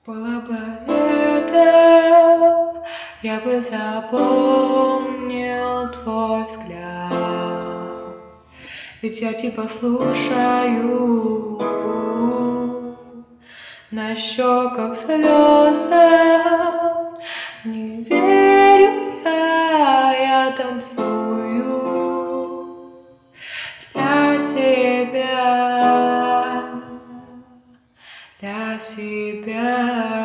Было бы лето, я бы запомнил твой взгляд. Ведь я тебя слушаю, на щеках слезы. Не верю я танцую для себя, для себя.